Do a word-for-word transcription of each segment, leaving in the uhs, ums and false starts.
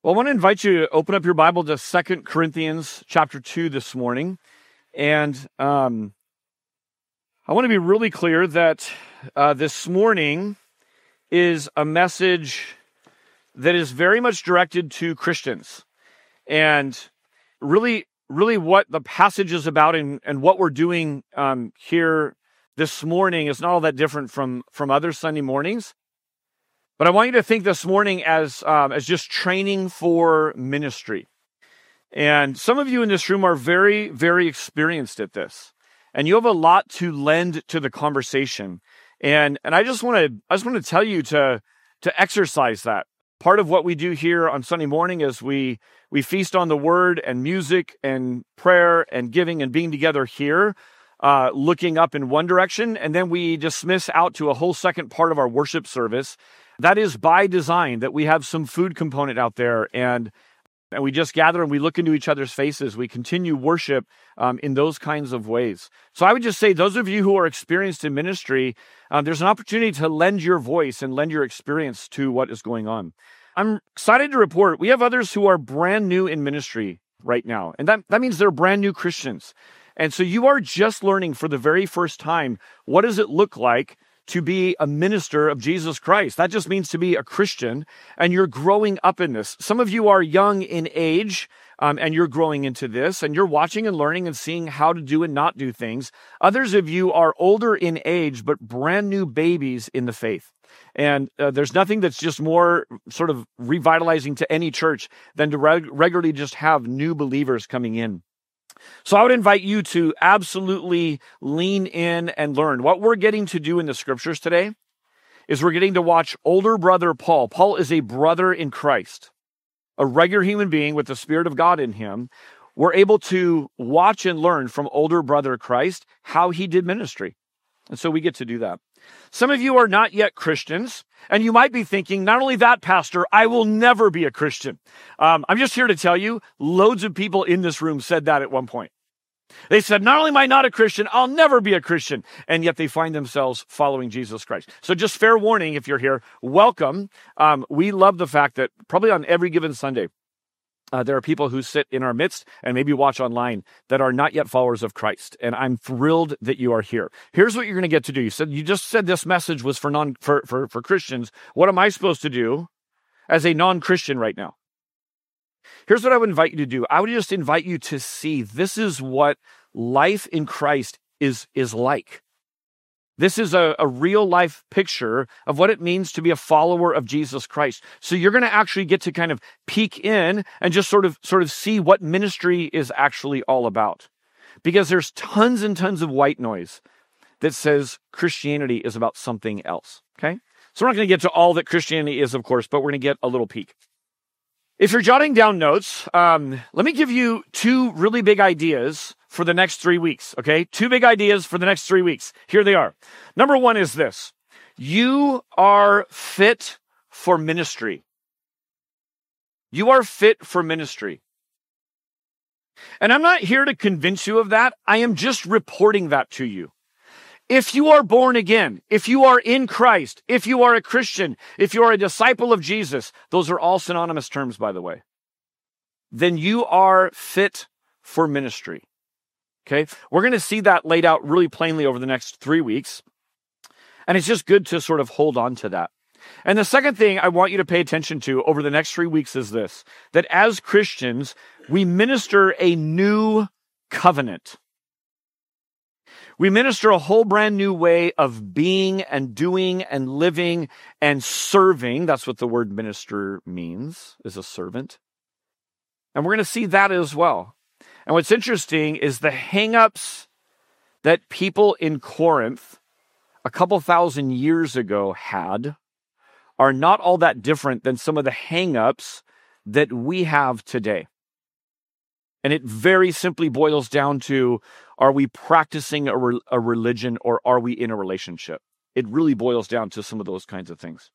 Well, I want to invite you to open up your Bible to Second Corinthians chapter two this morning. And um, I want to be really clear that uh, this morning is a message that is very much directed to Christians. And really, really what the passage is about and, and what we're doing um, here this morning is not all that different from, from other Sunday mornings. But I want you to think this morning as um, as just training for ministry. And some of you in this room are very, very experienced at this. And you have a lot to lend to the conversation. And and I just want to I just want to tell you to to exercise that. Part of what we do here on Sunday morning is we we feast on the word and music and prayer and giving and being together here, uh, looking up in one direction, and then we dismiss out to a whole second part of our worship service. That is by design, that we have some food component out there, and and we just gather and we look into each other's faces. We continue worship um, in those kinds of ways. So I would just say, those of you who are experienced in ministry, uh, there's an opportunity to lend your voice and lend your experience to what is going on. I'm excited to report we have others who are brand new in ministry right now, and that, that means they're brand new Christians. And so you are just learning for the very first time, what does it look like to be a minister of Jesus Christ? That just means to be a Christian, and you're growing up in this. Some of you are young in age, um, and you're growing into this, and you're watching and learning and seeing how to do and not do things. Others of you are older in age, but brand new babies in the faith. And uh, there's nothing that's just more sort of revitalizing to any church than to reg- regularly just have new believers coming in. So I would invite you to absolutely lean in and learn. What we're getting to do in the scriptures today is we're getting to watch older brother Paul. Paul is a brother in Christ, a regular human being with the Spirit of God in him. We're able to watch and learn from older brother Christ how he did ministry. And so we get to do that. Some of you are not yet Christians, and you might be thinking, not only that, Pastor, I will never be a Christian. Um, I'm just here to tell you, loads of people in this room said that at one point. They said, not only am I not a Christian, I'll never be a Christian. And yet they find themselves following Jesus Christ. So just fair warning, if you're here, welcome. Um, we love the fact that probably on every given Sunday, Uh, there are people who sit in our midst and maybe watch online that are not yet followers of Christ. And I'm thrilled that you are here. Here's what you're going to get to do. You said, you just said this message was for non for, for, for Christians. What am I supposed to do as a non-Christian right now? Here's what I would invite you to do. I would just invite you to see this is what life in Christ is, is like. This is a, a real life picture of what it means to be a follower of Jesus Christ. So you're going to actually get to kind of peek in and just sort of sort of see what ministry is actually all about. Because there's tons and tons of white noise that says Christianity is about something else, okay? So we're not going to get to all that Christianity is, of course, but we're going to get a little peek. If you're jotting down notes, um, let me give you two really big ideas for the next three weeks, okay? Two big ideas for the next three weeks. Here they are. Number one is this. You are fit for ministry. You are fit for ministry. And I'm not here to convince you of that. I am just reporting that to you. If you are born again, if you are in Christ, if you are a Christian, if you are a disciple of Jesus, those are all synonymous terms, by the way, then you are fit for ministry. Okay? We're going to see that laid out really plainly over the next three weeks. And it's just good to sort of hold on to that. And the second thing I want you to pay attention to over the next three weeks is this, that as Christians, we minister a new covenant. We minister a whole brand new way of being and doing and living and serving. That's what the word minister means, is a servant. And we're going to see that as well. And what's interesting is the hang-ups that people in Corinth a couple thousand years ago had are not all that different than some of the hang-ups that we have today. And it very simply boils down to, are we practicing a, re- a religion or are we in a relationship? It really boils down to some of those kinds of things.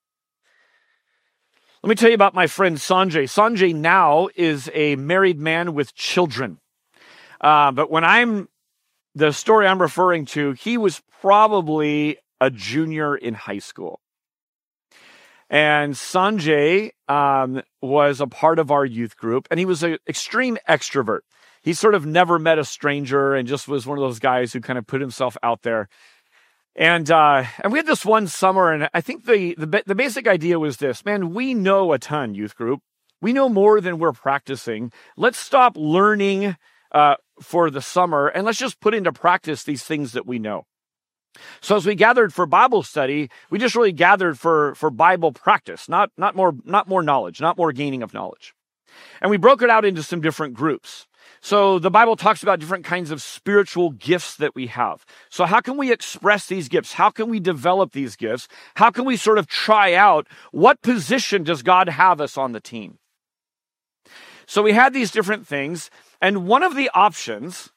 Let me tell you about my friend Sanjay. Sanjay now is a married man with children. Uh, but when I'm, the story I'm referring to, he was probably a junior in high school. And Sanjay um, was a part of our youth group, and he was an extreme extrovert. He sort of never met a stranger and just was one of those guys who kind of put himself out there. And uh, and we had this one summer, and I think the, the the basic idea was this: man, we know a ton, youth group. We know more than we're practicing. Let's stop learning uh, for the summer, and let's just put into practice these things that we know. So as we gathered for Bible study, we just really gathered for for Bible practice, not not more not more knowledge, not more gaining of knowledge. And we broke it out into some different groups. So the Bible talks about different kinds of spiritual gifts that we have. So how can we express these gifts? How can we develop these gifts? How can we sort of try out what position does God have us on the team? So we had these different things, and one of the options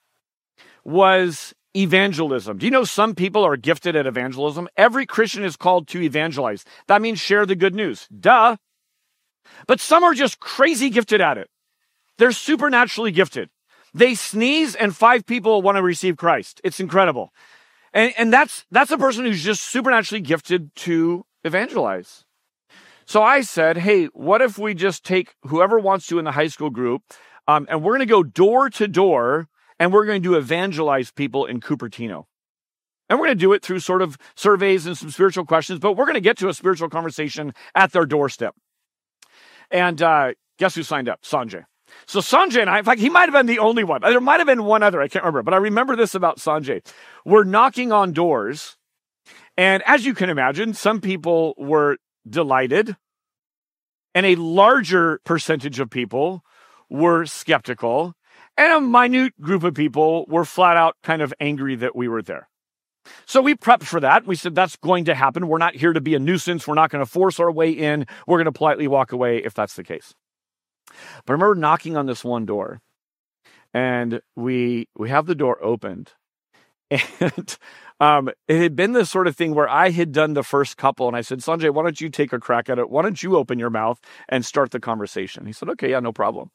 was evangelism. Do you know some people are gifted at evangelism? Every Christian is called to evangelize. That means share the good news. Duh. But some are just crazy gifted at it. They're supernaturally gifted. They sneeze and five people want to receive Christ. It's incredible. And, and that's, that's a person who's just supernaturally gifted to evangelize. So I said, hey, what if we just take whoever wants to in the high school group, um, and we're going to go door to door, and we're going to evangelize people in Cupertino. And we're going to do it through sort of surveys and some spiritual questions, but we're going to get to a spiritual conversation at their doorstep. And uh, guess who signed up? Sanjay. So Sanjay and I, in fact, he might have been the only one. There might have been one other, I can't remember, but I remember this about Sanjay. We're knocking on doors, and as you can imagine, some people were delighted, and a larger percentage of people were skeptical, and a minute group of people were flat out kind of angry that we were there. So we prepped for that. We said, that's going to happen. We're not here to be a nuisance. We're not going to force our way in. We're going to politely walk away if that's the case. But I remember knocking on this one door, and we we have the door opened. And um, it had been this sort of thing where I had done the first couple, and I said, Sanjay, why don't you take a crack at it? Why don't you open your mouth and start the conversation? He said, okay, yeah, no problem.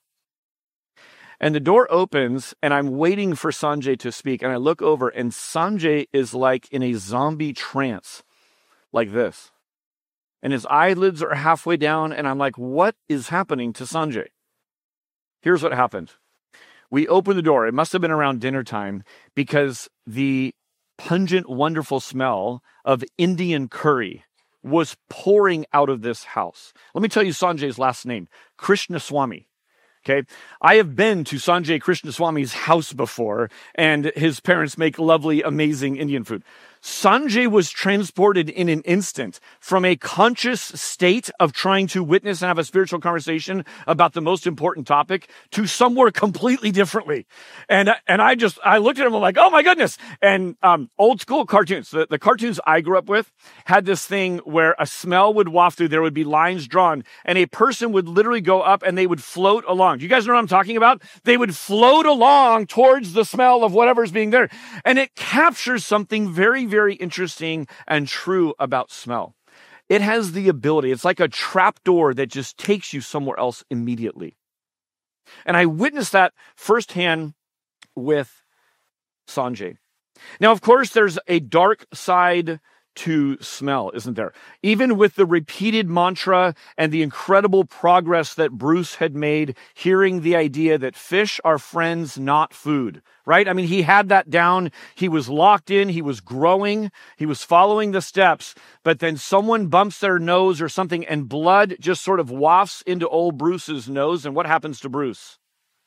And the door opens, and I'm waiting for Sanjay to speak, and I look over, and Sanjay is like in a zombie trance, like this. And his eyelids are halfway down, and I'm like, what is happening to Sanjay? Here's what happened. We opened the door. It must have been around dinner time, because the pungent, wonderful smell of Indian curry was pouring out of this house. Let me tell you Sanjay's last name, Krishnaswamy. Okay, I have been to Sanjay Krishnaswamy's house before, and his parents make lovely, amazing Indian food. Sanjay was transported in an instant from a conscious state of trying to witness and have a spiritual conversation about the most important topic to somewhere completely differently. And, and I just, I looked at him, I'm like, oh my goodness. And um, old school cartoons, the, the cartoons I grew up with had this thing where a smell would waft through, there would be lines drawn, and a person would literally go up and they would float along. Do you guys know what I'm talking about? They would float along towards the smell of whatever's being there. And it captures something very, very interesting and true about smell. It has the ability, it's like a trap door that just takes you somewhere else immediately. And I witnessed that firsthand with Sanjay. Now, of course, there's a dark side to smell, isn't there? Even with the repeated mantra and the incredible progress that Bruce had made, hearing the idea that fish are friends, not food, right? I mean, he had that down. He was locked in. He was growing. He was following the steps. But then someone bumps their nose or something, and blood just sort of wafts into old Bruce's nose. And what happens to Bruce?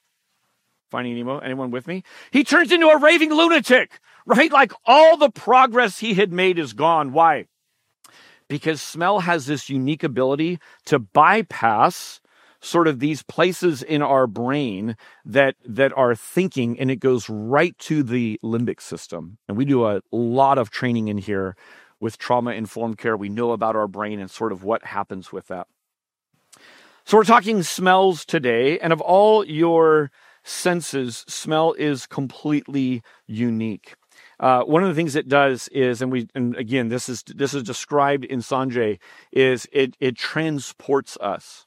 Finding Nemo, anyone with me? He turns into a raving lunatic, right? Like all the progress he had made is gone. Why? Because smell has this unique ability to bypass sort of these places in our brain that, that are thinking, and it goes right to the limbic system. And we do a lot of training in here with trauma-informed care. We know about our brain and sort of what happens with that. So we're talking smells today, and of all your senses, smell is completely unique. Uh, one of the things it does is, and we, and again, this is this is described in Sanjay, is it it transports us.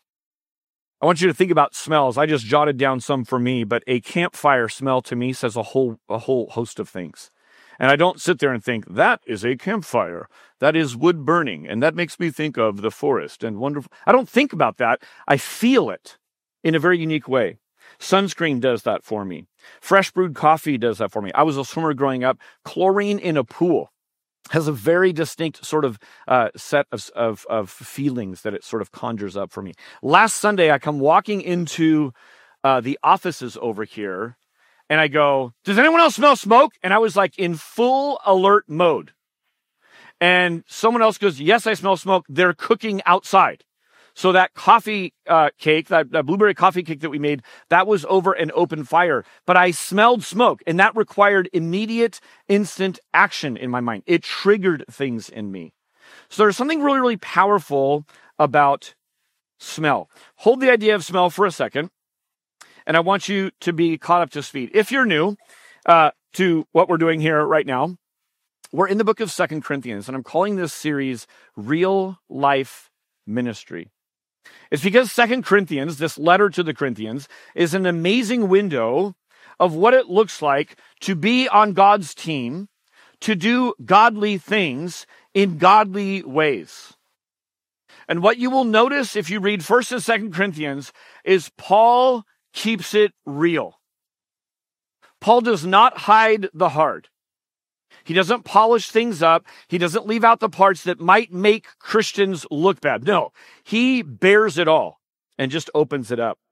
I want you to think about smells. I just jotted down some for me, but a campfire smell to me says a whole a whole host of things. And I don't sit there and think, that is a campfire. That is wood burning. And that makes me think of the forest and wonderful. I don't think about that. I feel it in a very unique way. Sunscreen does that for me. Fresh brewed coffee does that for me. I was a swimmer growing up. Chlorine in a pool has a very distinct sort of uh, set of, of, of feelings that it sort of conjures up for me. Last Sunday, I come walking into uh, the offices over here, and I go, does anyone else smell smoke? And I was like in full alert mode. And someone else goes, yes, I smell smoke. They're cooking outside. So that coffee uh, cake, that, that blueberry coffee cake that we made, that was over an open fire. But I smelled smoke, and that required immediate, instant action in my mind. It triggered things in me. So there's something really, really powerful about smell. Hold the idea of smell for a second, and I want you to be caught up to speed. If you're new uh, to what we're doing here right now, we're in the book of Second Corinthians, and I'm calling this series Real Life Ministry. It's because Second Corinthians, this letter to the Corinthians, is an amazing window of what it looks like to be on God's team, to do godly things in godly ways. And what you will notice if you read First and Second Corinthians is Paul keeps it real. Paul does not hide the heart. He doesn't polish things up. He doesn't leave out the parts that might make Christians look bad. No, he bears it all and just opens it up.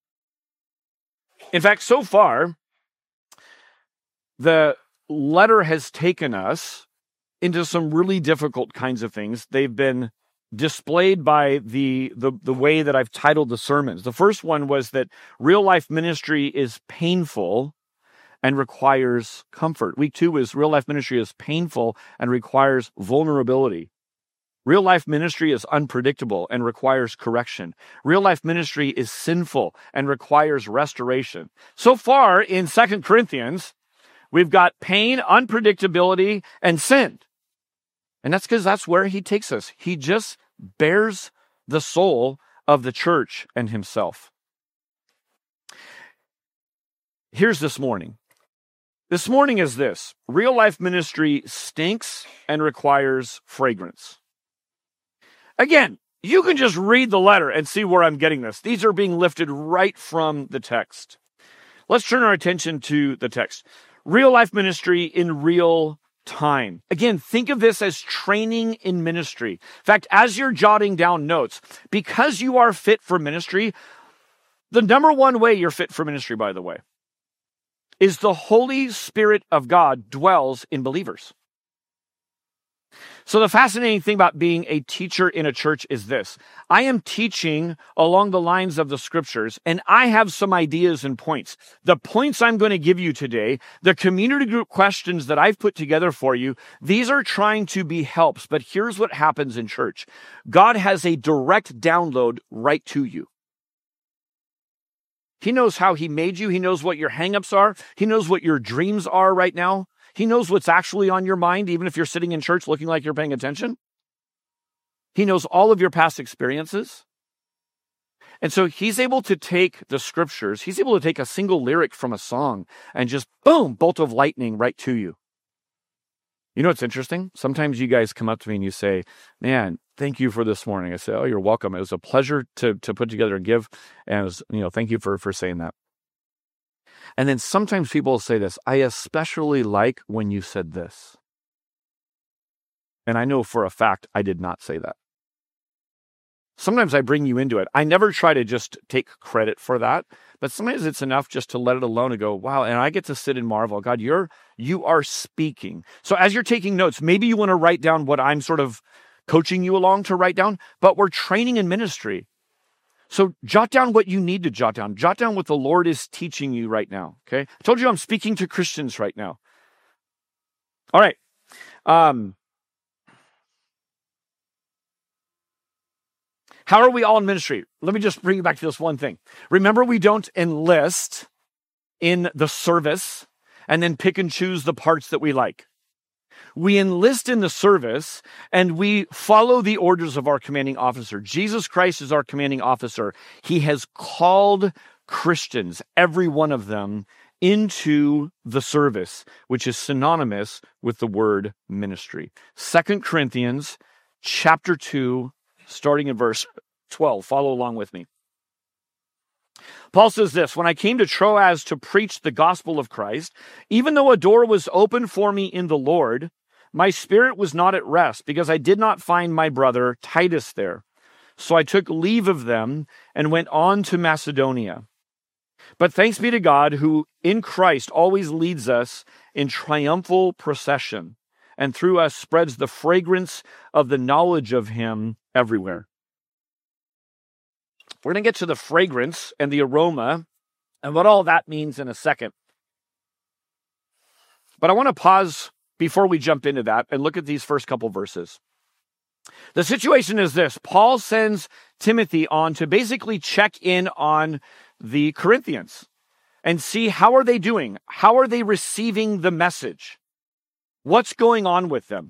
In fact, so far, the letter has taken us into some really difficult kinds of things. They've been displayed by the, the, the way that I've titled the sermons. The first one was that real life ministry is painful and requires comfort. Week two is real life ministry is painful and requires vulnerability. Real life ministry is unpredictable and requires correction. Real life ministry is sinful and requires restoration. So far in Second Corinthians, we've got pain, unpredictability, and sin. And that's because that's where he takes us. He just bears the soul of the church and himself. Here's this morning. This morning is this. Real life ministry stinks and requires fragrance. Again, you can just read the letter and see where I'm getting this. These are being lifted right from the text. Let's turn our attention to the text. Real life ministry in real time. Again, think of this as training in ministry. In fact, as you're jotting down notes, because you are fit for ministry, the number one way you're fit for ministry, by the way, is the Holy Spirit of God dwells in believers. So the fascinating thing about being a teacher in a church is this. I am teaching along the lines of the scriptures, and I have some ideas and points. The points I'm going to give you today, the community group questions that I've put together for you, these are trying to be helps. But here's what happens in church. God has a direct download right to you. He knows how he made you. He knows what your hangups are. He knows what your dreams are right now. He knows what's actually on your mind, even if you're sitting in church looking like you're paying attention. He knows all of your past experiences. And so he's able to take the scriptures, he's able to take a single lyric from a song and just, boom, bolt of lightning right to you. You know what's interesting? Sometimes you guys come up to me and you say, man, thank you for this morning. I say, oh, you're welcome. It was a pleasure to, to put together and give. And it was, you know, thank you for, for saying that. And then sometimes people will say this, I especially like when you said this. And I know for a fact I did not say that. Sometimes I bring you into it. I never try to just take credit for that, but sometimes it's enough just to let it alone and go, wow, and I get to sit and marvel. God, you're you are speaking. So as you're taking notes, maybe you want to write down what I'm sort of coaching you along to write down, but we're training in ministry. So jot down what you need to jot down. Jot down what the Lord is teaching you right now, okay? I told you I'm speaking to Christians right now. All right. Um, how are we all in ministry? Let me just bring you back to this one thing. Remember, we don't enlist in the service and then pick and choose the parts that we like. We enlist in the service and we follow the orders of our commanding officer. Jesus Christ is our commanding officer. He has called Christians, every one of them, into the service, which is synonymous with the word ministry. Second Corinthians chapter two, starting in verse twelve. Follow along with me. Paul says this, "When I came to Troas to preach the gospel of Christ, even though a door was open for me in the Lord, my spirit was not at rest because I did not find my brother Titus there. So I took leave of them and went on to Macedonia. But thanks be to God who in Christ always leads us in triumphal procession and through us spreads the fragrance of the knowledge of him everywhere." We're going to get to the fragrance and the aroma and what all that means in a second. But I want to pause before we jump into that and look at these first couple verses. The situation is this. Paul sends Timothy on to basically check in on the Corinthians and see how are they doing? How are they receiving the message? What's going on with them?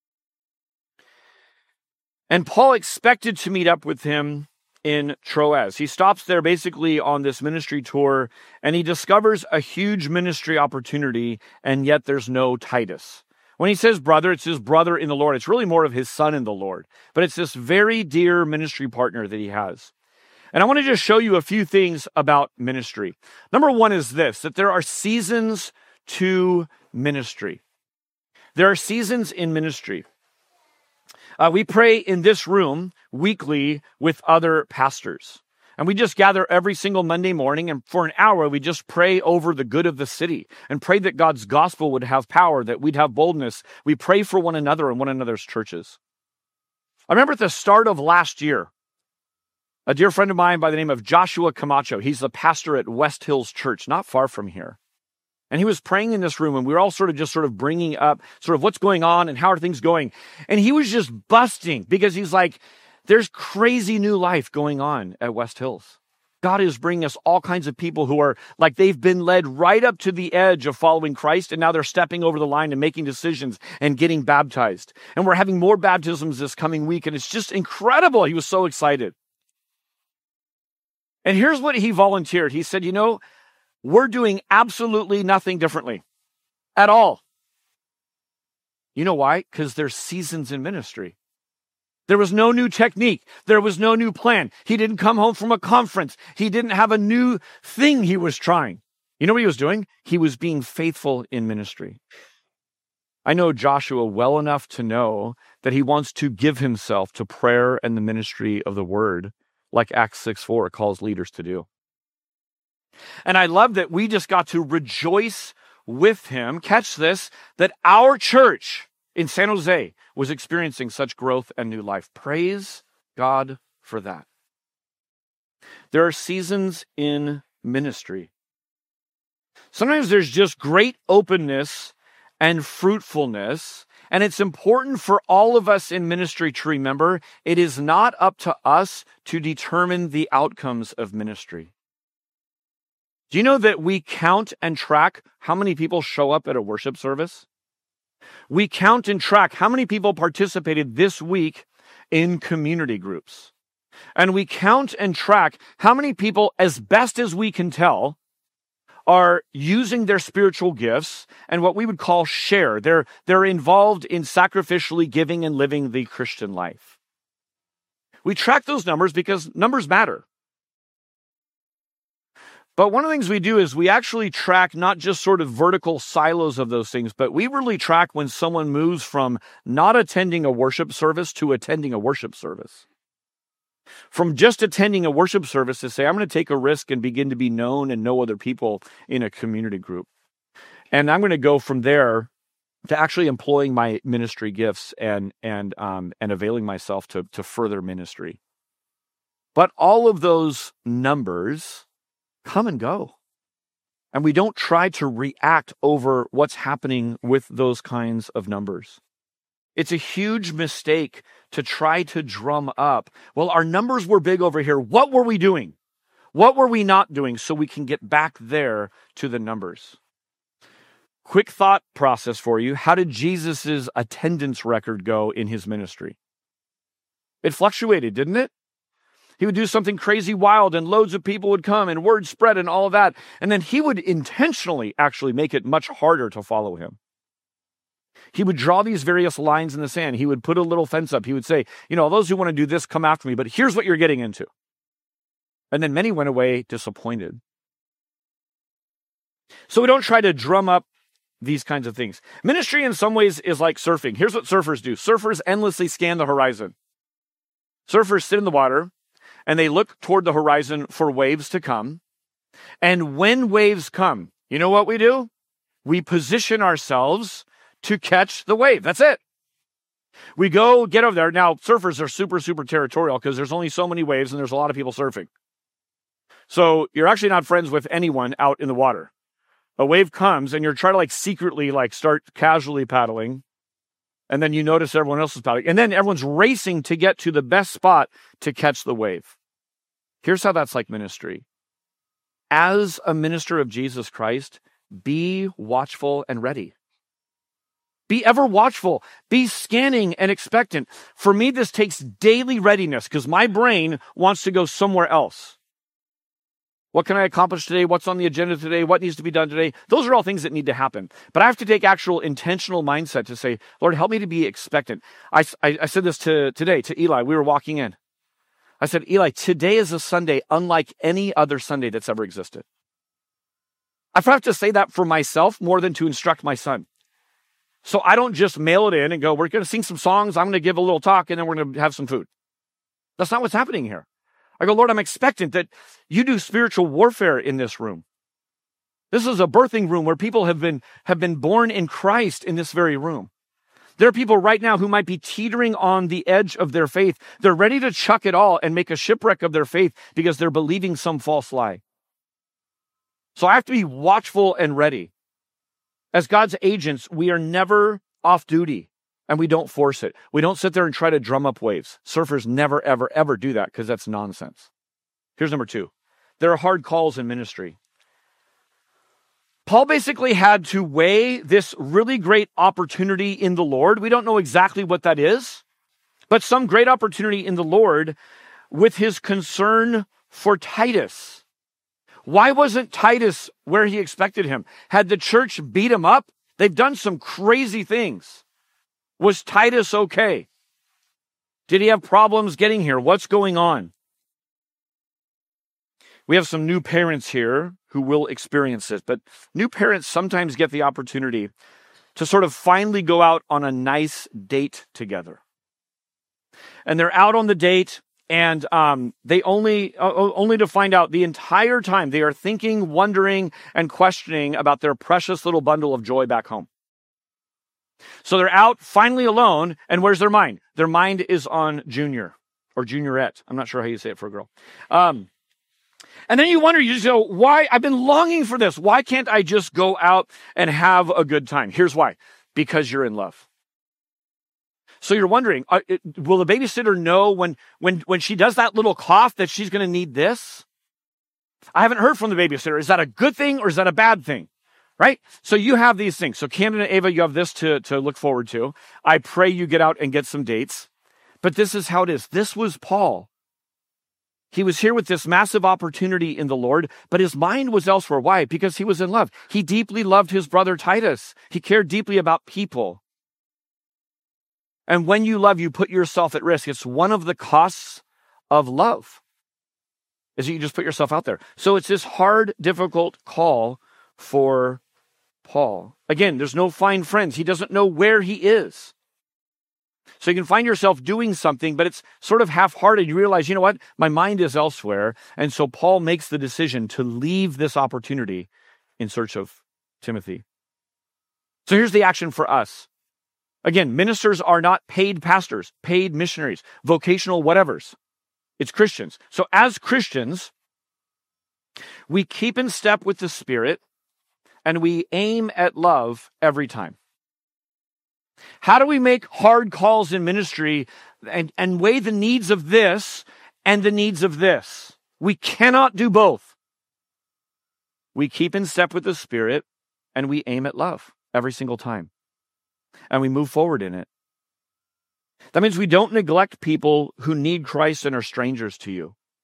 And Paul expected to meet up with him in Troas. He stops there basically on this ministry tour and he discovers a huge ministry opportunity, and yet there's no Titus. When he says brother, it's his brother in the Lord. It's really more of his son in the Lord, but it's this very dear ministry partner that he has. And I want to just show you a few things about ministry. Number one is this, that there are seasons to ministry. There are seasons in ministry. Uh, we pray in this room weekly with other pastors. And we just gather every single Monday morning, and for an hour, we just pray over the good of the city and pray that God's gospel would have power, that we'd have boldness. We pray for one another and one another's churches. I remember at the start of last year, a dear friend of mine by the name of Joshua Camacho, he's the pastor at West Hills Church, not far from here. And he was praying in this room, and we were all sort of just sort of bringing up sort of what's going on and how are things going. And he was just busting because he's like, there's crazy new life going on at West Hills. God is bringing us all kinds of people who are like they've been led right up to the edge of following Christ, and now they're stepping over the line and making decisions and getting baptized. And we're having more baptisms this coming week, and it's just incredible. He was so excited. And here's what he volunteered. He said, you know, we're doing absolutely nothing differently at all. You know why? Because there's seasons in ministry. There was no new technique. There was no new plan. He didn't come home from a conference. He didn't have a new thing he was trying. You know what he was doing? He was being faithful in ministry. I know Joshua well enough to know that he wants to give himself to prayer and the ministry of the word, like Acts six four calls leaders to do. And I love that we just got to rejoice with him. Catch this, that our church in San Jose was experiencing such growth and new life. Praise God for that. There are seasons in ministry. Sometimes there's just great openness and fruitfulness, and it's important for all of us in ministry to remember it is not up to us to determine the outcomes of ministry. Do you know that we count and track how many people show up at a worship service? We count and track how many people participated this week in community groups. And we count and track how many people, as best as we can tell, are using their spiritual gifts and what we would call share. They're, they're involved in sacrificially giving and living the Christian life. We track those numbers because numbers matter. But one of the things we do is we actually track not just sort of vertical silos of those things, but we really track when someone moves from not attending a worship service to attending a worship service. From just attending a worship service to say, I'm going to take a risk and begin to be known and know other people in a community group. And I'm going to go from there to actually employing my ministry gifts and and um, and availing myself to, to further ministry. But all of those numbers come and go. And we don't try to react over what's happening with those kinds of numbers. It's a huge mistake to try to drum up, well, our numbers were big over here. What were we doing? What were we not doing so we can get back there to the numbers? Quick thought process for you. How did Jesus' attendance record go in his ministry? It fluctuated, didn't it? He would do something crazy wild and loads of people would come and word spread and all of that. And then he would intentionally actually make it much harder to follow him. He would draw these various lines in the sand. He would put a little fence up. He would say, you know, those who want to do this, come after me, but here's what you're getting into. And then many went away disappointed. So we don't try to drum up these kinds of things. Ministry in some ways is like surfing. Here's what surfers do. Surfers endlessly scan the horizon. Surfers sit in the water and they look toward the horizon for waves to come. And when waves come, you know what we do? We position ourselves to catch the wave. That's it. We go get over there. Now, surfers are super, super territorial because there's only so many waves and there's a lot of people surfing. So you're actually not friends with anyone out in the water. A wave comes and you're trying to like secretly like start casually paddling. And then you notice everyone else is paddling. And then everyone's racing to get to the best spot to catch the wave. Here's how that's like ministry. As a minister of Jesus Christ, be watchful and ready. Be ever watchful. Be scanning and expectant. For me, this takes daily readiness because my brain wants to go somewhere else. What can I accomplish today? What's on the agenda today? What needs to be done today? Those are all things that need to happen. But I have to take actual intentional mindset to say, Lord, help me to be expectant. I, I, I said this to today to Eli. We were walking in. I said, Eli, today is a Sunday unlike any other Sunday that's ever existed. I have to say that for myself more than to instruct my son. So I don't just mail it in and go, we're going to sing some songs, I'm going to give a little talk, and then we're going to have some food. That's not what's happening here. I go, Lord, I'm expectant that you do spiritual warfare in this room. This is a birthing room where people have been, have been born in Christ in this very room. There are people right now who might be teetering on the edge of their faith. They're ready to chuck it all and make a shipwreck of their faith because they're believing some false lie. So I have to be watchful and ready. As God's agents, we are never off duty. And we don't force it. We don't sit there and try to drum up waves. Surfers never, ever, ever do that because that's nonsense. Here's number two. There are hard calls in ministry. Paul basically had to weigh this really great opportunity in the Lord. We don't know exactly what that is, but some great opportunity in the Lord with his concern for Titus. Why wasn't Titus where he expected him? Had the church beat him up? They've done some crazy things. Was Titus okay? Did he have problems getting here? What's going on? We have some new parents here who will experience this, but new parents sometimes get the opportunity to sort of finally go out on a nice date together. And they're out on the date, and um, they only, uh, only to find out the entire time they are thinking, wondering, and questioning about their precious little bundle of joy back home. So they're out finally alone, and where's their mind? Their mind is on Junior or Juniorette. I'm not sure how you say it for a girl. Um, and then you wonder, you just go, why? I've been longing for this. Why can't I just go out and have a good time? Here's why. Because you're in love. So you're wondering, uh, it, will the babysitter know when, when, when she does that little cough that she's going to need this? I haven't heard from the babysitter. Is that a good thing or is that a bad thing? Right? So you have these things. So Camden and Ava, you have this to, to look forward to. I pray you get out and get some dates. But this is how it is. This was Paul. He was here with this massive opportunity in the Lord, but his mind was elsewhere. Why? Because he was in love. He deeply loved his brother Titus. He cared deeply about people. And when you love, you put yourself at risk. It's one of the costs of love, is that you just put yourself out there. So it's this hard, difficult call for Paul. Again, there's no fine friends. He doesn't know where he is. So you can find yourself doing something, but it's sort of half-hearted. You realize, you know what? My mind is elsewhere. And so Paul makes the decision to leave this opportunity in search of Timothy. So here's the action for us. Again, ministers are not paid pastors, paid missionaries, vocational whatevers. It's Christians. So as Christians, we keep in step with the Spirit, and we aim at love every time. How do we make hard calls in ministry and, and weigh the needs of this and the needs of this? We cannot do both. We keep in step with the Spirit, and we aim at love every single time. And we move forward in it. That means we don't neglect people who need Christ and are strangers to you.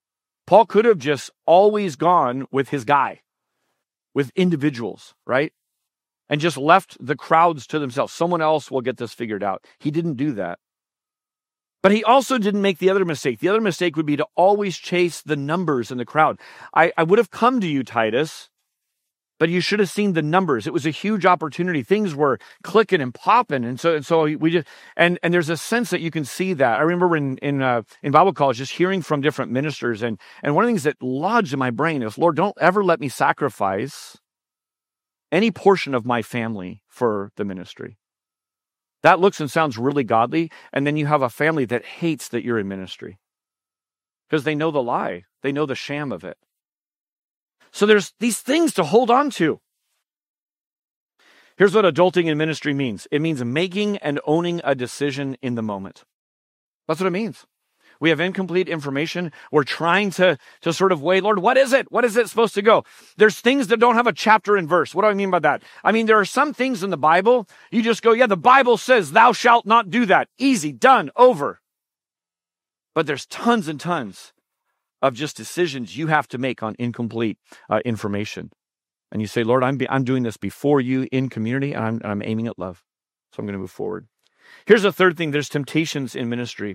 Paul could have just always gone with his guy, with individuals, right? And just left the crowds to themselves. Someone else will get this figured out. He didn't do that. But he also didn't make the other mistake. The other mistake would be to always chase the numbers in the crowd. I, I would have come to you, Titus, but you should have seen the numbers. It was a huge opportunity. Things were clicking and popping. And so, and so we just, and, and there's a sense that you can see that. I remember in, in, uh, in Bible college, just hearing from different ministers. And, and one of the things that lodged in my brain is, Lord, don't ever let me sacrifice any portion of my family for the ministry. That looks and sounds really godly. And then you have a family that hates that you're in ministry because they know the lie. They know the sham of it. So there's these things to hold on to. Here's what adulting in ministry means. It means making and owning a decision in the moment. That's what it means. We have incomplete information. We're trying to, to sort of weigh, Lord, what is it? What is it supposed to go? There's things that don't have a chapter and verse. What do I mean by that? I mean, there are some things in the Bible, you just go, yeah, the Bible says thou shalt not do that. Easy, done, over. But there's tons and tons of just decisions you have to make on incomplete uh, information. And you say, Lord, I'm, be- I'm doing this before you in community, and I'm, and I'm aiming at love. So I'm going to move forward. Here's the third thing. There's temptations in ministry.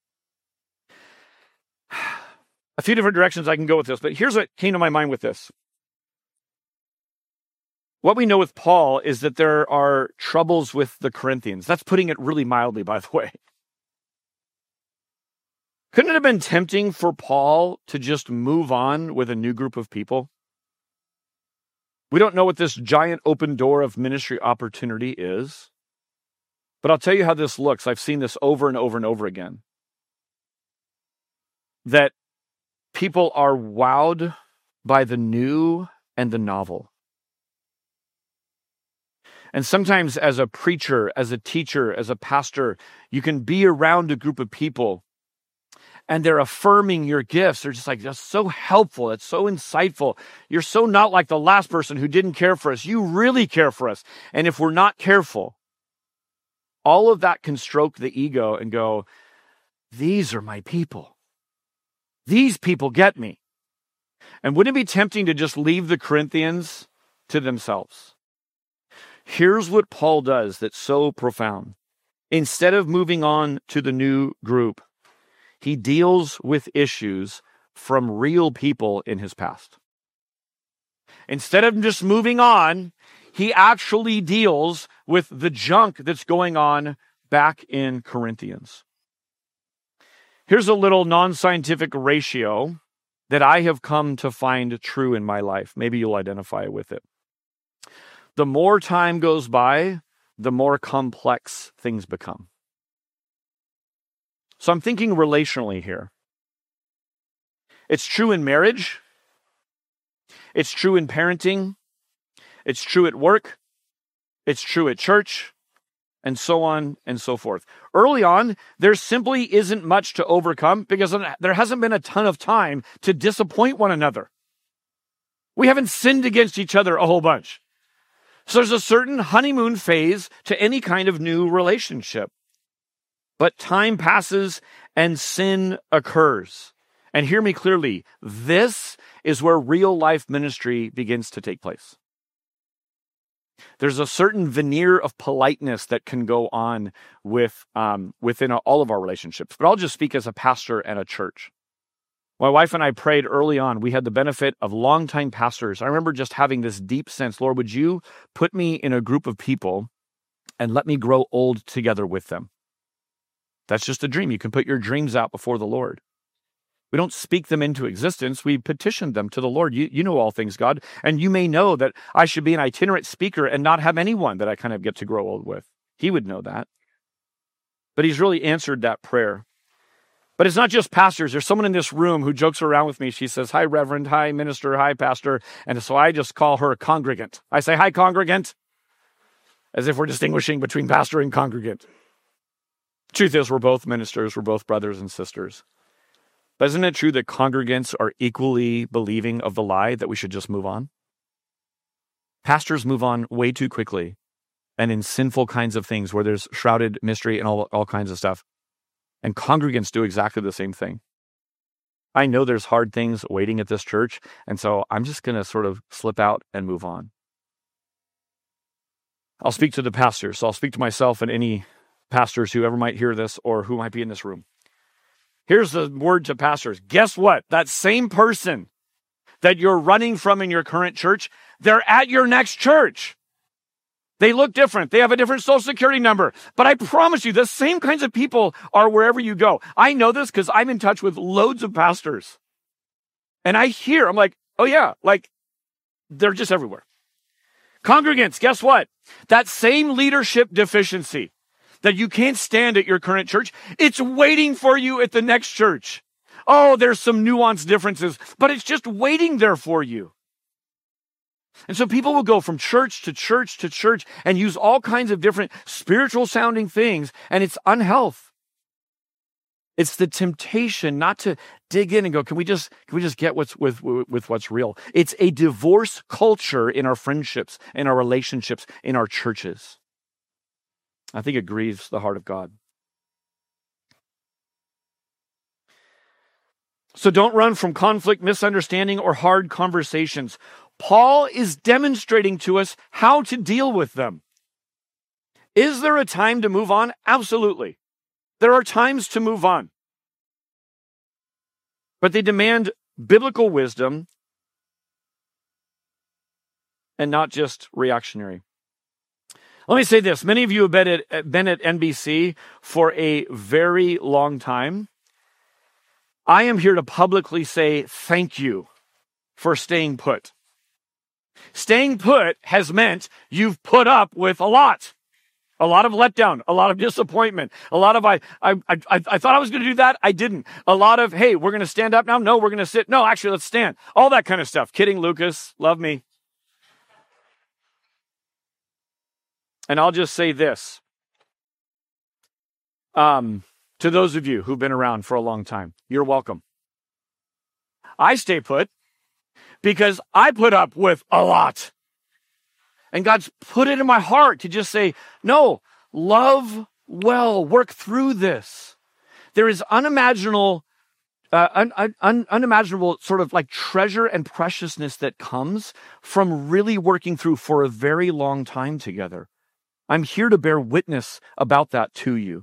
A few different directions I can go with this, but here's what came to my mind with this. What we know with Paul is that there are troubles with the Corinthians. That's putting it really mildly, by the way. Couldn't it have been tempting for Paul to just move on with a new group of people? We don't know what this giant open door of ministry opportunity is, but I'll tell you how this looks. I've seen this over and over and over again. That people are wowed by the new and the novel. And sometimes as a preacher, as a teacher, as a pastor, you can be around a group of people and they're affirming your gifts. They're just like, that's so helpful. It's so insightful. You're so not like the last person who didn't care for us. You really care for us. And if we're not careful, all of that can stroke the ego and go, these are my people. These people get me. And wouldn't it be tempting to just leave the Corinthians to themselves? Here's what Paul does that's so profound. Instead of moving on to the new group, he deals with issues from real people in his past. Instead of just moving on, he actually deals with the junk that's going on back in Corinthians. Here's a little non-scientific ratio that I have come to find true in my life. Maybe you'll identify with it. The more time goes by, the more complex things become. So I'm thinking relationally here. It's true in marriage. It's true in parenting. It's true at work. It's true at church. And so on and so forth. Early on, there simply isn't much to overcome because there hasn't been a ton of time to disappoint one another. We haven't sinned against each other a whole bunch. So there's a certain honeymoon phase to any kind of new relationship. But time passes and sin occurs. And hear me clearly, this is where real life ministry begins to take place. There's a certain veneer of politeness that can go on with um, within all of our relationships. But I'll just speak as a pastor and a church. My wife and I prayed early on. We had the benefit of longtime pastors. I remember just having this deep sense, Lord, would you put me in a group of people and let me grow old together with them? That's just a dream. You can put your dreams out before the Lord. We don't speak them into existence. We petition them to the Lord. You, you know all things, God. And you may know that I should be an itinerant speaker and not have anyone that I kind of get to grow old with. He would know that. But he's really answered that prayer. But it's not just pastors. There's someone in this room who jokes around with me. She says, hi, Reverend, hi, Minister, hi, Pastor. And so I just call her a congregant. I say, hi, congregant, as if we're distinguishing between pastor and congregant. Truth is, we're both ministers. We're both brothers and sisters. But isn't it true that congregants are equally believing of the lie that we should just move on? Pastors move on way too quickly and in sinful kinds of things where there's shrouded mystery and all, all kinds of stuff. And congregants do exactly the same thing. I know there's hard things waiting at this church, and so I'm just going to sort of slip out and move on. I'll speak to the pastors, so I'll speak to myself and any pastors who ever might hear this or who might be in this room. Here's the word to pastors. Guess what? That same person that you're running from in your current church, they're at your next church. They look different. They have a different social security number. But I promise you, the same kinds of people are wherever you go. I know this because I'm in touch with loads of pastors. And I hear, I'm like, oh yeah, like they're just everywhere. Congregants, guess what? That same leadership deficiency that you can't stand at your current church, it's waiting for you at the next church. Oh, there's some nuanced differences, but it's just waiting there for you. And so people will go from church to church to church and use all kinds of different spiritual sounding things, and it's unhealth. It's the temptation not to dig in and go, can we just can we just get what's with with what's real? It's a divorce culture in our friendships, in our relationships, in our churches. I think it grieves the heart of God. So don't run from conflict, misunderstanding, or hard conversations. Paul is demonstrating to us how to deal with them. Is there a time to move on? Absolutely. There are times to move on. But they demand biblical wisdom and not just reactionary. Let me say this. Many of you have been at, been at N B C for a very long time. I am here to publicly say thank you for staying put. Staying put has meant you've put up with a lot. A lot of letdown, a lot of disappointment, a lot of, I I I, I thought I was going to do that, I didn't. A lot of, hey, we're going to stand up now. No, we're going to sit. No, actually, let's stand. All that kind of stuff. Kidding, Lucas. Love me. And I'll just say this. Um, to those of you who've been around for a long time, you're welcome. I stay put because I put up with a lot. And God's put it in my heart to just say, no, love well, work through this. There is unimaginable, uh, un, un, unimaginable sort of like treasure and preciousness that comes from really working through for a very long time together. I'm here to bear witness about that to you.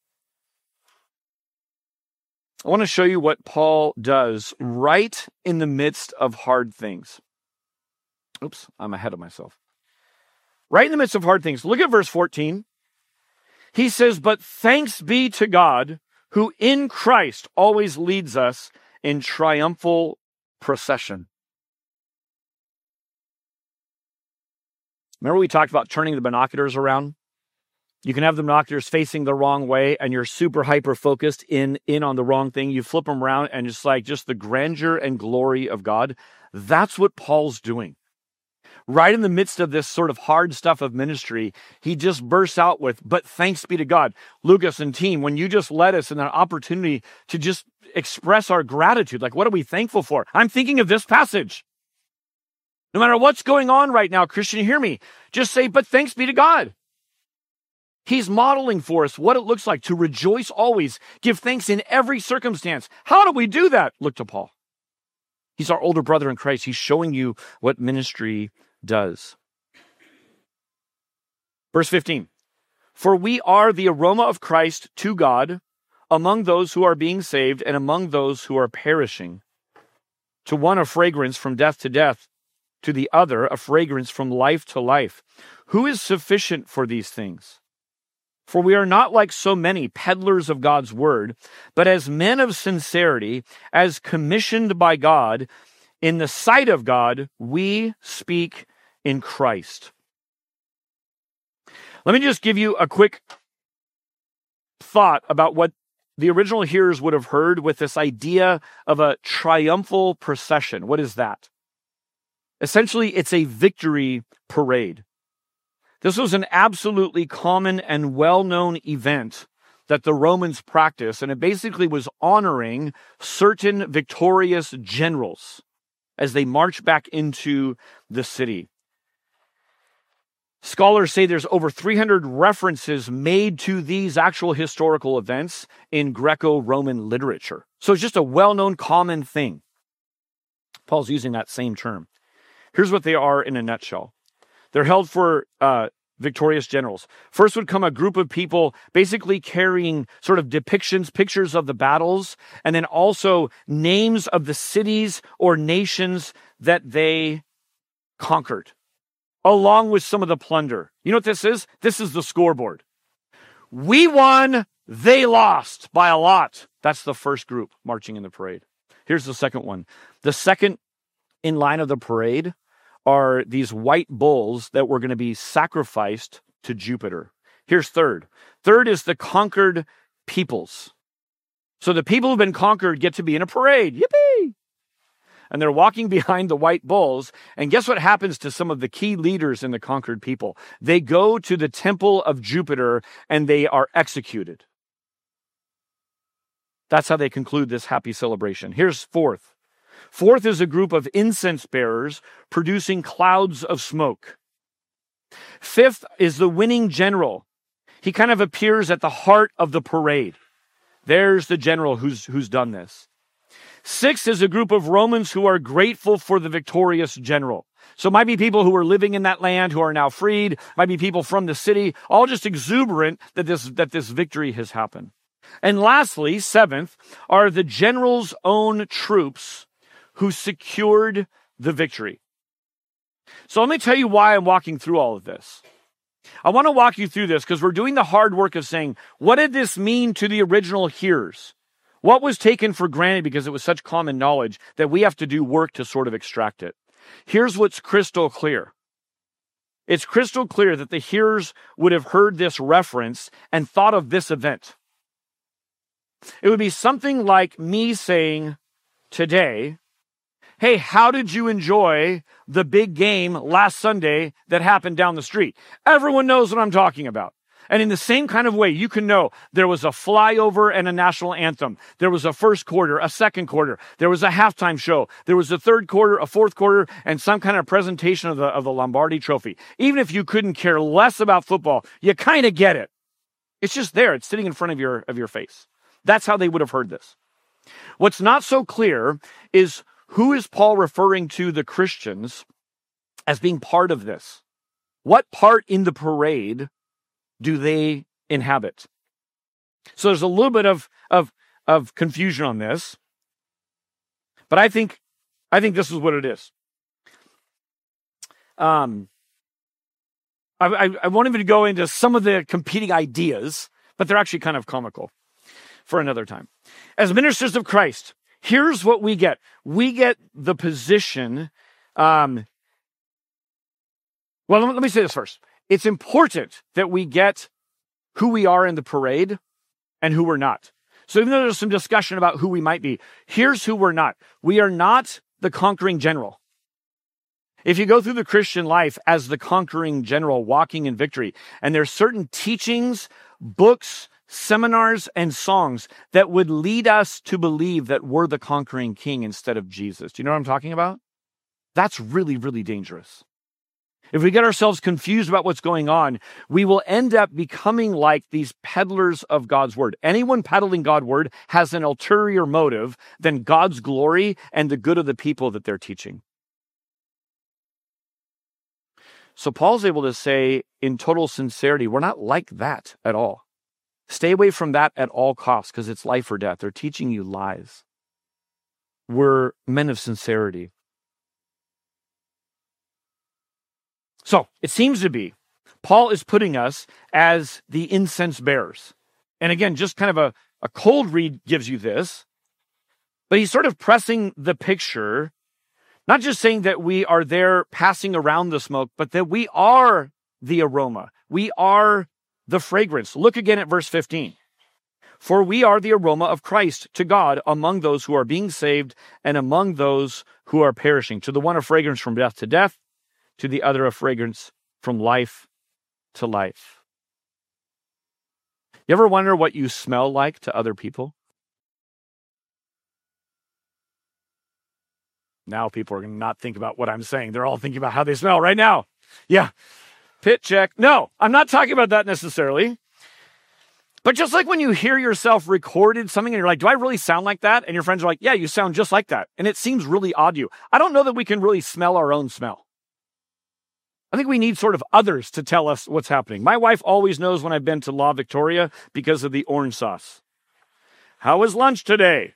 I want to show you what Paul does right in the midst of hard things. Oops, I'm ahead of myself. Right in the midst of hard things. Look at verse fourteen. He says, but thanks be to God who in Christ always leads us in triumphal procession. Remember we talked about turning the binoculars around? You can have the binoculars facing the wrong way and you're super hyper focused in, in on the wrong thing. You flip them around and it's like just the grandeur and glory of God. That's what Paul's doing. Right in the midst of this sort of hard stuff of ministry, he just bursts out with, but thanks be to God. Lucas and team, when you just led us in an opportunity to just express our gratitude, like what are we thankful for? I'm thinking of this passage. No matter what's going on right now, Christian, hear me. Just say, but thanks be to God. He's modeling for us what it looks like to rejoice always, give thanks in every circumstance. How do we do that? Look to Paul. He's our older brother in Christ. He's showing you what ministry does. Verse fifteen, for we are the aroma of Christ to God among those who are being saved and among those who are perishing. To one a fragrance from death to death, to the other a fragrance from life to life. Who is sufficient for these things? For we are not like so many peddlers of God's word, but as men of sincerity, as commissioned by God, in the sight of God, we speak in Christ. Let me just give you a quick thought about what the original hearers would have heard with this idea of a triumphal procession. What is that? Essentially, it's a victory parade. This was an absolutely common and well-known event that the Romans practiced, and it basically was honoring certain victorious generals as they marched back into the city. Scholars say there's over three hundred references made to these actual historical events in Greco-Roman literature. So it's just a well-known common thing. Paul's using that same term. Here's what they are in a nutshell. They're held for uh, victorious generals. First would come a group of people basically carrying sort of depictions, pictures of the battles, and then also names of the cities or nations that they conquered, along with some of the plunder. You know what this is? This is the scoreboard. We won, they lost by a lot. That's the first group marching in the parade. Here's the second one. The second in line of the parade are these white bulls that were going to be sacrificed to Jupiter. Here's third. Third is the conquered peoples. So the people who've been conquered get to be in a parade. Yippee! And they're walking behind the white bulls. And guess what happens to some of the key leaders in the conquered people? They go to the temple of Jupiter and they are executed. That's how they conclude this happy celebration. Here's fourth. Fourth is a group of incense bearers producing clouds of smoke. Fifth is the winning general. He kind of appears at the heart of the parade. There's the general who's, who's done this. Sixth is a group of Romans who are grateful for the victorious general. So it might be people who are living in that land who are now freed, might be people from the city, all just exuberant that this, that this victory has happened. And lastly, seventh, are the general's own troops who secured the victory. So let me tell you why I'm walking through all of this. I want to walk you through this because we're doing the hard work of saying, what did this mean to the original hearers? What was taken for granted because it was such common knowledge that we have to do work to sort of extract it? Here's what's crystal clear. It's crystal clear that the hearers would have heard this reference and thought of this event. It would be something like me saying today, hey, how did you enjoy the big game last Sunday that happened down the street? Everyone knows what I'm talking about. And in the same kind of way, you can know there was a flyover and a national anthem. There was a first quarter, a second quarter. There was a halftime show. There was a third quarter, a fourth quarter, and some kind of presentation of the, of the Lombardi Trophy. Even if you couldn't care less about football, you kind of get it. It's just there. It's sitting in front of your, of your face. That's how they would have heard this. What's not so clear is who is Paul referring to the Christians as being part of this? What part in the parade do they inhabit? So there's a little bit of, of, of confusion on this, but I think, I think this is what it is. Um, I, I, I won't even go into some of the competing ideas, but they're actually kind of comical for another time. As ministers of Christ, here's what we get. We get the position. Um, well, let me say this first. It's important that we get who we are in the parade and who we're not. So even though there's some discussion about who we might be, here's who we're not. We are not the conquering general. If you go through the Christian life as the conquering general walking in victory, and there's certain teachings, books, seminars, and songs that would lead us to believe that we're the conquering king instead of Jesus. Do you know what I'm talking about? That's really, really dangerous. If we get ourselves confused about what's going on, we will end up becoming like these peddlers of God's word. Anyone peddling God's word has an ulterior motive than God's glory and the good of the people that they're teaching. So Paul's able to say in total sincerity, we're not like that at all. Stay away from that at all costs because it's life or death. They're teaching you lies. We're men of sincerity. So it seems to be Paul is putting us as the incense bearers. And again, just kind of a, a cold read gives you this, but he's sort of pressing the picture, not just saying that we are there passing around the smoke, but that we are the aroma. We are the fragrance. Look again at verse fifteen. For we are the aroma of Christ to God among those who are being saved and among those who are perishing. To the one a fragrance from death to death, to the other a fragrance from life to life. You ever wonder what you smell like to other people? Now people are going to not think about what I'm saying. They're all thinking about how they smell right now. Yeah. pit check. No, I'm not talking about that necessarily. But just like when you hear yourself recorded something and you're like, do I really sound like that? And your friends are like, yeah, you sound just like that. And it seems really odd to you. I don't know that we can really smell our own smell. I think we need sort of others to tell us what's happening. My wife always knows when I've been to La Victoria because of the orange sauce. How was lunch today?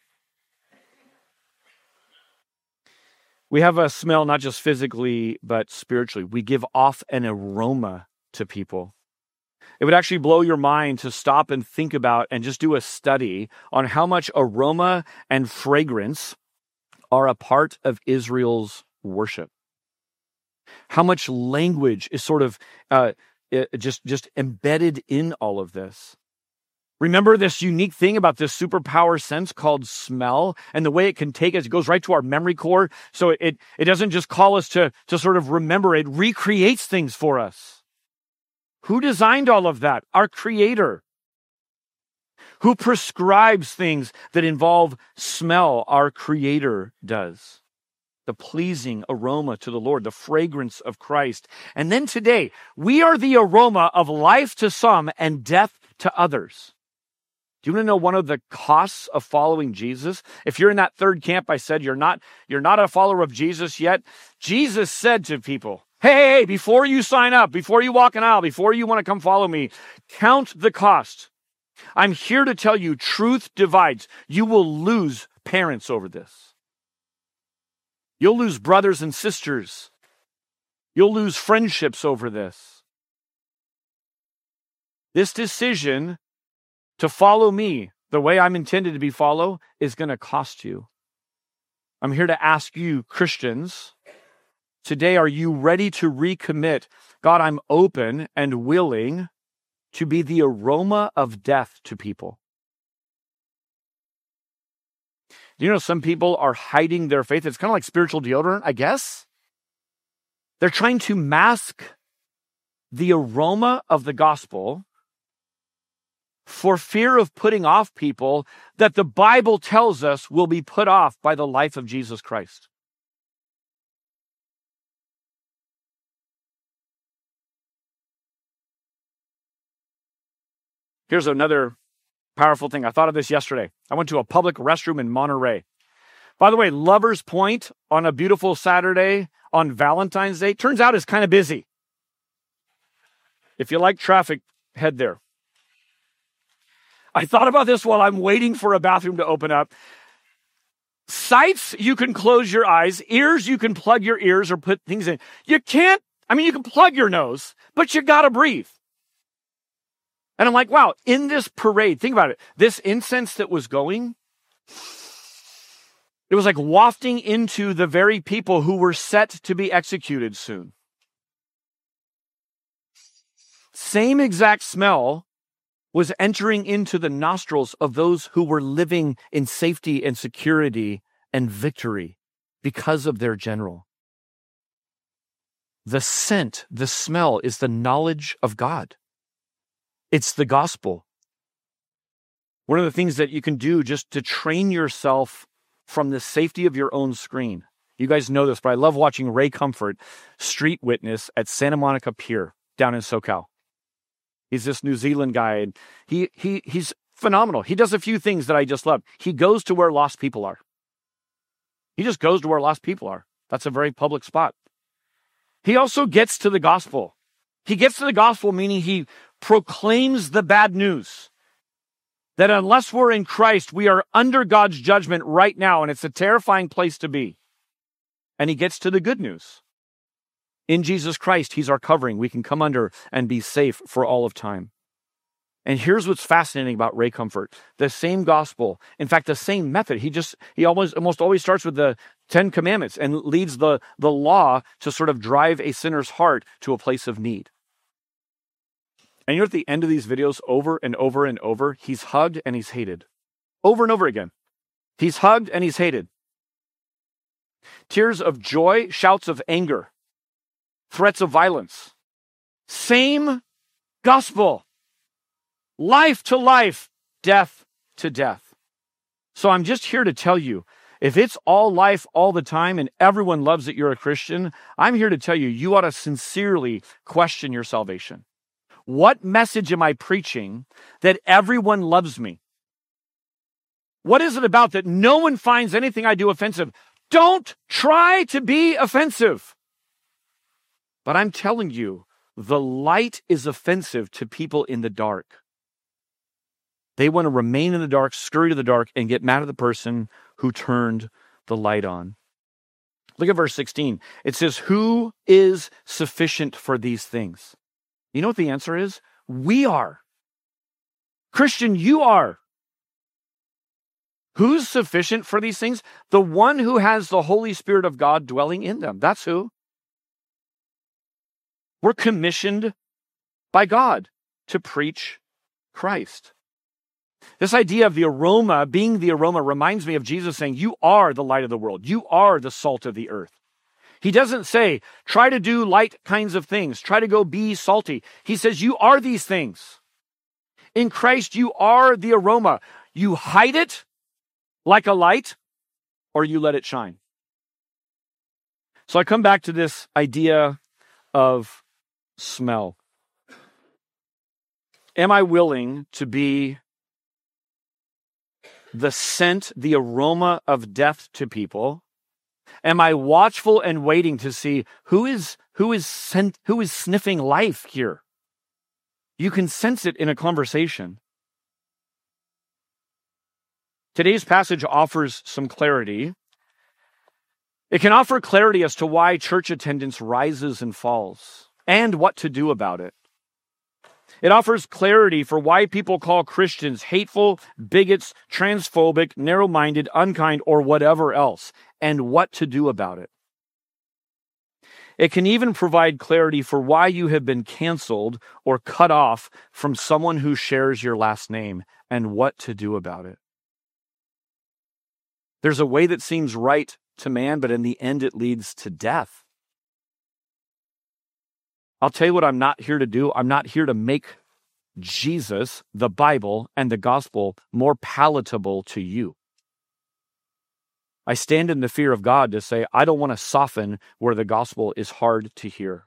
We have a smell not just physically, but spiritually. We give off an aroma to people. It would actually blow your mind to stop and think about and just do a study on how much aroma and fragrance are a part of Israel's worship. How much language is sort of uh, just, just embedded in all of this. Remember this unique thing about this superpower sense called smell and the way it can take us, it goes right to our memory core. So it, it doesn't just call us to, to sort of remember, it recreates things for us. Who designed all of that? Our Creator. Who prescribes things that involve smell? Our Creator does. The pleasing aroma to the Lord, the fragrance of Christ. And then today, we are the aroma of life to some and death to others. Do you want to know one of the costs of following Jesus? If you're in that third camp, I said you're not, you're not a follower of Jesus yet. Jesus said to people, hey, hey, hey, before you sign up, before you walk an aisle, before you want to come follow me, count the cost. I'm here to tell you, truth divides. You will lose parents over this. You'll lose brothers and sisters. You'll lose friendships over this. This decision to follow me the way I'm intended to be followed is going to cost you. I'm here to ask you, Christians, today, are you ready to recommit? God, I'm open and willing to be the aroma of death to people. Do you know some people are hiding their faith? It's kind of like spiritual deodorant, I guess. They're trying to mask the aroma of the gospel for fear of putting off people that the Bible tells us will be put off by the life of Jesus Christ. Here's another powerful thing. I thought of this yesterday. I went to a public restroom in Monterey. By the way, Lover's Point on a beautiful Saturday on Valentine's Day turns out is kind of busy. If you like traffic, head there. I thought about this while I'm waiting for a bathroom to open up. Sights, you can close your eyes. Ears, you can plug your ears or put things in. You can't, I mean, you can plug your nose, but you got to breathe. And I'm like, wow, in this parade, think about it. This incense that was going, it was like wafting into the very people who were set to be executed soon. Same exact smell was entering into the nostrils of those who were living in safety and security and victory because of their general. The scent, the smell is the knowledge of God. It's the gospel. One of the things that you can do just to train yourself from the safety of your own screen. You guys know this, but I love watching Ray Comfort street witness at Santa Monica Pier down in SoCal. He's this New Zealand guy, and he he he's phenomenal. He does a few things that I just love. He goes to where lost people are. He just goes to where lost people are. That's a very public spot. He also gets to the gospel. He gets to the gospel, meaning he proclaims the bad news. That unless we're in Christ, we are under God's judgment right now, and it's a terrifying place to be. And he gets to the good news. In Jesus Christ, he's our covering. We can come under and be safe for all of time. And here's what's fascinating about Ray Comfort. The same gospel, in fact, the same method. He just, he almost, almost always starts with the Ten Commandments and leads the, the law to sort of drive a sinner's heart to a place of need. And you know, at the end of these videos, over and over and over, he's hugged and he's hated. Over and over again. He's hugged and he's hated. Tears of joy, shouts of anger, threats of violence. Same gospel. Life to life, death to death. So I'm just here to tell you, If it's all life all the time and everyone loves that you're a Christian, I'm here to tell you, you ought to sincerely question your salvation. What message am I preaching that everyone loves me? What is it about that no one finds anything I do offensive? Don't try to be offensive. But I'm telling you, the light is offensive to people in the dark. They want to remain in the dark, scurry to the dark, and get mad at the person who turned the light on. Look at verse sixteen. It says, who is sufficient for these things? You know what the answer is? We are. Christian, you are. Who's sufficient for these things? The one who has the Holy Spirit of God dwelling in them. That's who. We're commissioned by God to preach Christ. This idea of the aroma, being the aroma, reminds me of Jesus saying, you are the light of the world. You are the salt of the earth. He doesn't say, try to do light kinds of things. Try to go be salty. He says, you are these things. In Christ, you are the aroma. You hide it like a light, or you let it shine. So I come back to this idea of smell. Am I willing to be the scent, the aroma of death to people? Am I watchful and waiting to see who is who is scent, who is sniffing life here? You can sense it in a conversation. Today's passage offers some clarity. It can offer clarity as to why church attendance rises and falls and what to do about it. It offers clarity for why people call Christians hateful, bigots, transphobic, narrow-minded, unkind, or whatever else, and what to do about it. It can even provide clarity for why you have been canceled or cut off from someone who shares your last name and what to do about it. There's a way that seems right to man, but in the end it leads to death. I'll tell you what I'm not here to do. I'm not here to make Jesus, the Bible, and the gospel more palatable to you. I stand in the fear of God to say, I don't want to soften where the gospel is hard to hear.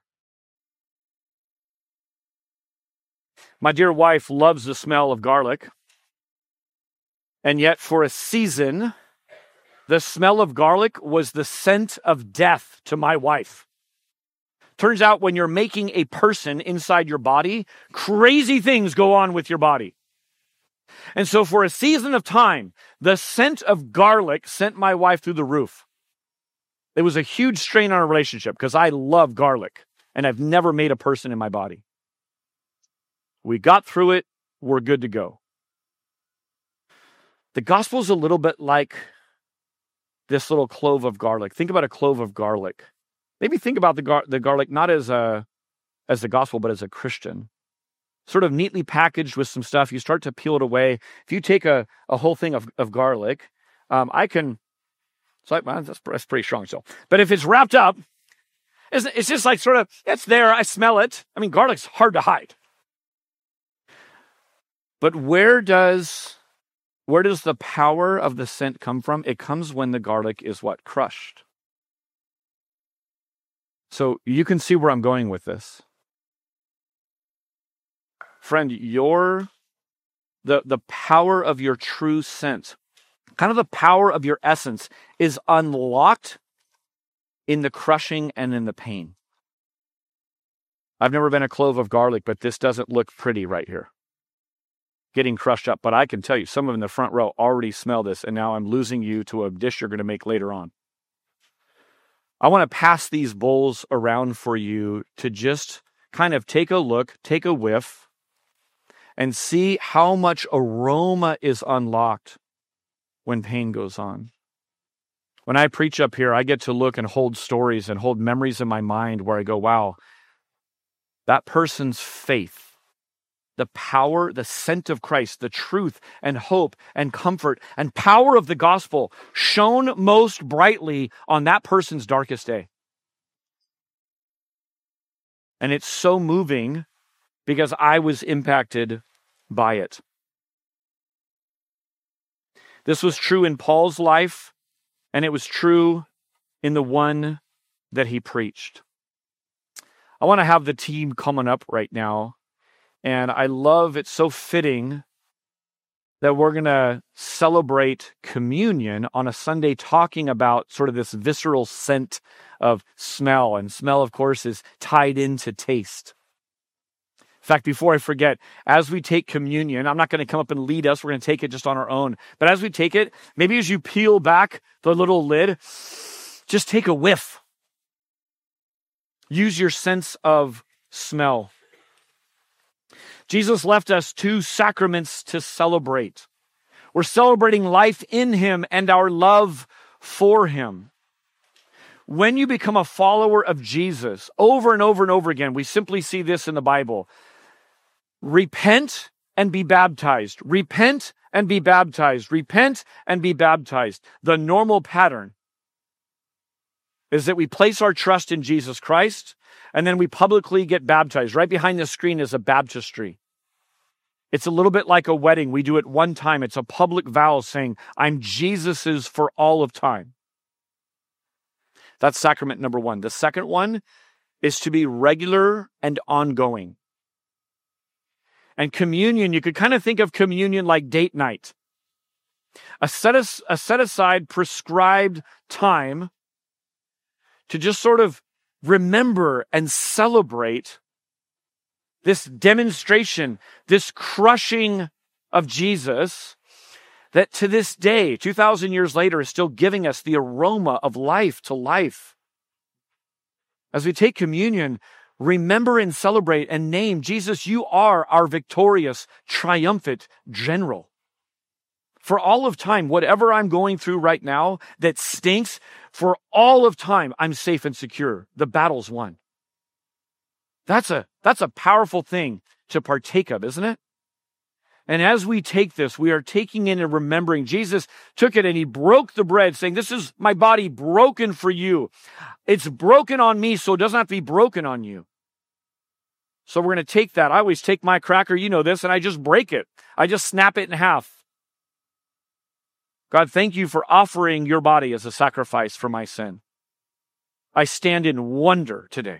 My dear wife loves the smell of garlic. And yet for a season, the smell of garlic was the scent of death to my wife. Turns out when you're making a person inside your body, crazy things go on with your body. And so for a season of time, the scent of garlic sent my wife through the roof. It was a huge strain on our relationship because I love garlic and I've never made a person in my body. We got through it. We're good to go. The gospel is a little bit like this little clove of garlic. Think about a clove of garlic. Maybe think about the, gar- the garlic not as a as the gospel, but as a Christian. Sort of neatly packaged with some stuff. You start to peel it away. If you take a, a whole thing of, of garlic, um, I can, it's like, well, that's, that's pretty strong still. But if it's wrapped up, it's, it's just like sort of, it's there, I smell it. I mean, garlic's hard to hide. But where does, where does the power of the scent come from? It comes when the garlic is what? Crushed. So you can see where I'm going with this. Friend, your the, the power of your true sense, kind of the power of your essence, is unlocked in the crushing and in the pain. I've never been a clove of garlic, but this doesn't look pretty right here. Getting crushed up. But I can tell you, some of in the front row already smell this, and now I'm losing you to a dish you're going to make later on. I want to pass these bowls around for you to just kind of take a look, take a whiff, and see how much aroma is unlocked when pain goes on. When I preach up here, I get to look and hold stories and hold memories in my mind where I go, wow, that person's faith, the power, the scent of Christ, the truth and hope and comfort and power of the gospel shone most brightly on that person's darkest day. And it's so moving because I was impacted by it. This was true in Paul's life and it was true in the one that he preached. I want to have the team coming up right now, and I love, it's so fitting that we're going to celebrate communion on a Sunday talking about sort of this visceral scent of smell. And smell, of course, is tied into taste. In fact, before I forget, as we take communion, I'm not going to come up and lead us. We're going to take it just on our own. But as we take it, maybe as you peel back the little lid, just take a whiff. Use your sense of smell. Jesus left us two sacraments to celebrate. We're celebrating life in him and our love for him. When you become a follower of Jesus, over and over and over again, we simply see this in the Bible. Repent and be baptized. Repent and be baptized. Repent and be baptized. The normal pattern is that we place our trust in Jesus Christ, and then we publicly get baptized. Right behind the screen is a baptistry. It's a little bit like a wedding. We do it one time. It's a public vow saying, I'm Jesus's for all of time. That's sacrament number one. The second one is to be regular and ongoing. And communion, you could kind of think of communion like date night. A set, as, a set aside prescribed time to just sort of remember and celebrate this demonstration, this crushing of Jesus that to this day, two thousand years later, is still giving us the aroma of life to life. As we take communion, remember and celebrate and name, Jesus, you are our victorious, triumphant general. For all of time, whatever I'm going through right now that stinks, for all of time, I'm safe and secure. The battle's won. That's a, that's a powerful thing to partake of, isn't it? And as we take this, we are taking in and remembering. Jesus took it and he broke the bread, saying, this is my body broken for you. It's broken on me, so it doesn't have to be broken on you. So we're going to take that. I always take my cracker, you know this, and I just break it. I just snap it in half. God, thank you for offering your body as a sacrifice for my sin. I stand in wonder today.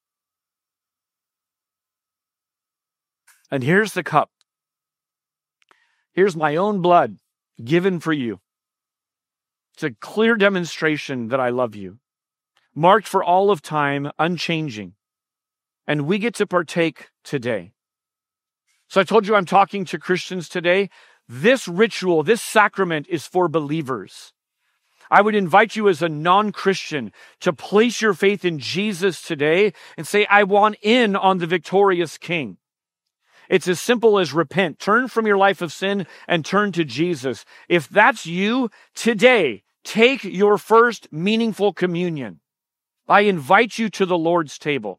And here's the cup. Here's my own blood given for you. It's a clear demonstration that I love you, marked for all of time, unchanging. And we get to partake today. So I told you I'm talking to Christians today. This ritual, this sacrament is for believers. I would invite you as a non-Christian to place your faith in Jesus today and say, I want in on the victorious King. It's as simple as repent. Turn from your life of sin and turn to Jesus. If that's you, today, take your first meaningful communion. I invite you to the Lord's table.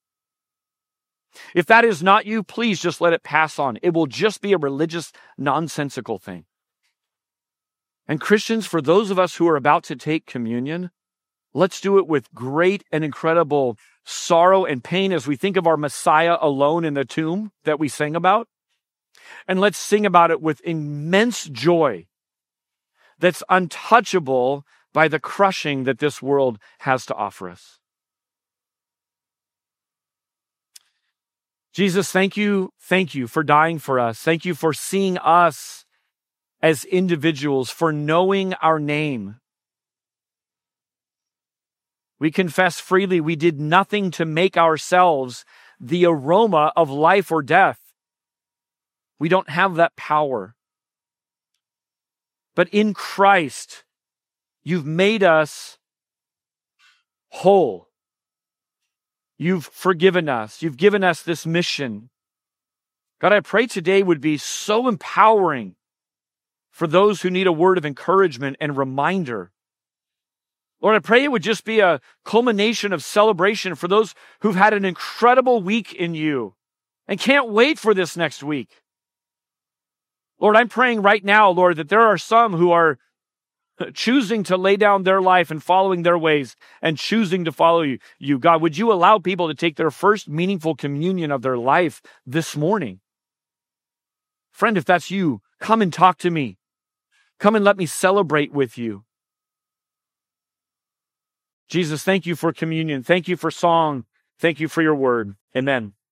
If that is not you, please just let it pass on. It will just be a religious, nonsensical thing. And Christians, for those of us who are about to take communion, let's do it with great and incredible sorrow and pain as we think of our Messiah alone in the tomb that we sang about. And let's sing about it with immense joy that's untouchable by the crushing that this world has to offer us. Jesus, thank you, thank you for dying for us. Thank you for seeing us as individuals, for knowing our name. We confess freely we did nothing to make ourselves the aroma of life or death. We don't have that power. But in Christ, you've made us whole. You've forgiven us. You've given us this mission. God, I pray today would be so empowering for those who need a word of encouragement and reminder. Lord, I pray it would just be a culmination of celebration for those who've had an incredible week in you and can't wait for this next week. Lord, I'm praying right now, Lord, that there are some who are choosing to lay down their life and following their ways and choosing to follow you. you. God, would you allow people to take their first meaningful communion of their life this morning? Friend, if that's you, come and talk to me. Come and let me celebrate with you. Jesus, thank you for communion. Thank you for song. Thank you for your word. Amen.